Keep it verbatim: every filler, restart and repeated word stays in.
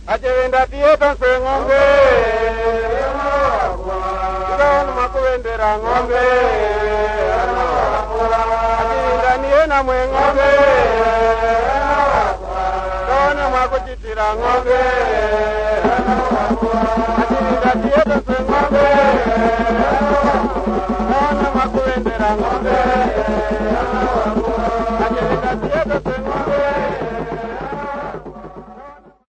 Achevenda tieta se ng'ombe. Kikaona makuvendera ng'ombe. Achevenda niena mwe ng'ombe. Kikaona makuchitira ng'ombe. Achevenda tieta se ng'ombe. Kikaona makuvendera ng'ombe.